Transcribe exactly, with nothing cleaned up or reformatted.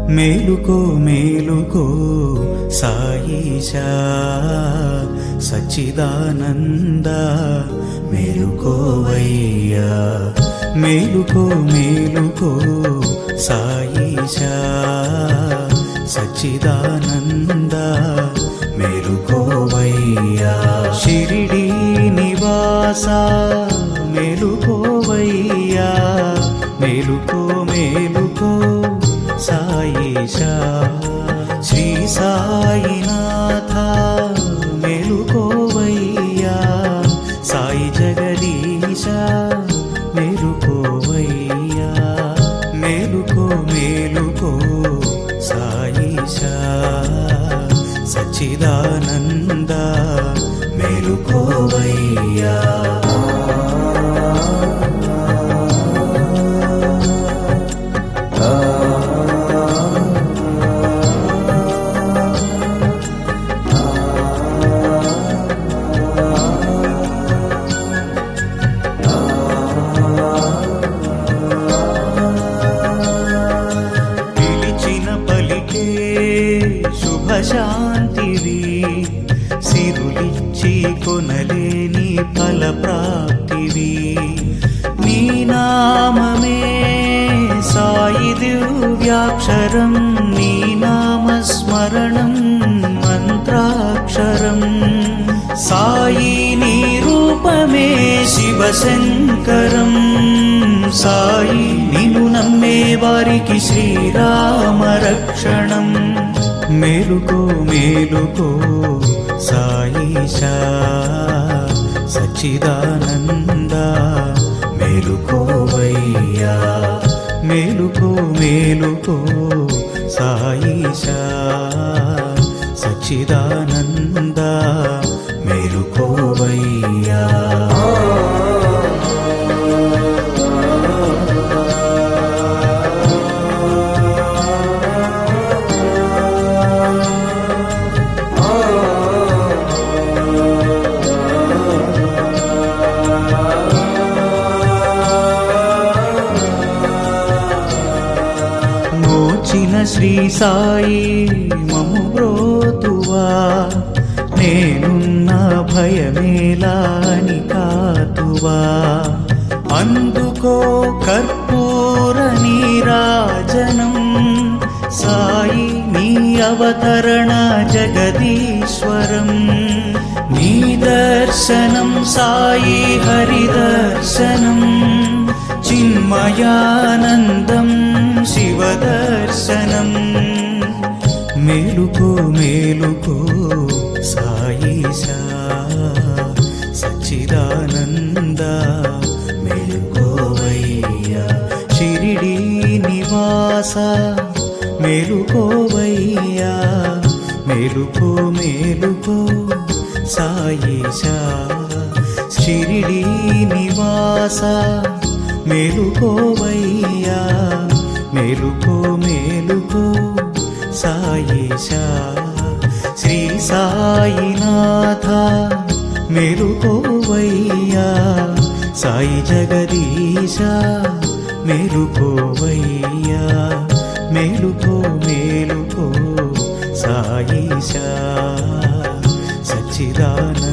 మేలుకో మేలుకో సాయిషా సచ్చిదానంద మేలుకోవయ్యా. మేలుకో మేలుకో సాయిషా సచ్చిదానంద మేలుకోవయ్యా. షిరిడీ నివాస మేలుకోవయ్యా. మేలుకో మేలుకో సాయిషా. శ్రీ సాయినాథ మేలుకోవయ్యా. సాయి జగదీశ మేలుకోవయ్యా. మేలుకో మేలుకో సాయిషా సచ్చిదానంద మేలుకోవయ్యా. శాంతివి సిరులిచ్చి కొనలేని ఫల ప్రాప్తివి. నీ నామమే సాయి దివ్యాక్షరం. నీ నామస్మరణం మంత్రాక్షరం. సాయి నీ రూపమే శివశంకరం. సాయి నిన్ను నమ్మే వారికి శ్రీరామ రక్షణం. మేలుకో మేలుకో సాయిషా సచ్చిదానంద మేలుకోవయ్యా. మేలుకో మేలుకో సాయిషా సచ్చిదానంద మేలుకోవయ్యా. శ్రీ సాయి మము బ్రోతువా. నేనున్న భయమేలాని కాతువా. అందుకో కర్పూర నీరాజనం. సాయి నీ అవతరణ జగదీశ్వరం. నీ దర్శనం సాయి హరిదర్శనం. చిన్మయానందం శివదర్శనం. మేలుకో మేలుకో సాయిషా సచ్చిదానంద మేలుకోవయ్యా. షిరిడీ నివాస మేలుకోవయ్యా. మేలుకో మేలుకో సాయిషా. షిరిడీ నివాస మేలుకోవయ్యా. మేలుకో మేలుకో సాయిషా. శ్రీ సాయినాథ మేలుకోవయ్యా. సాయి జగదీశ మేలుకోవయ్యా. మేలుకో మేలుకో సాయిషా సచ్చిదానంద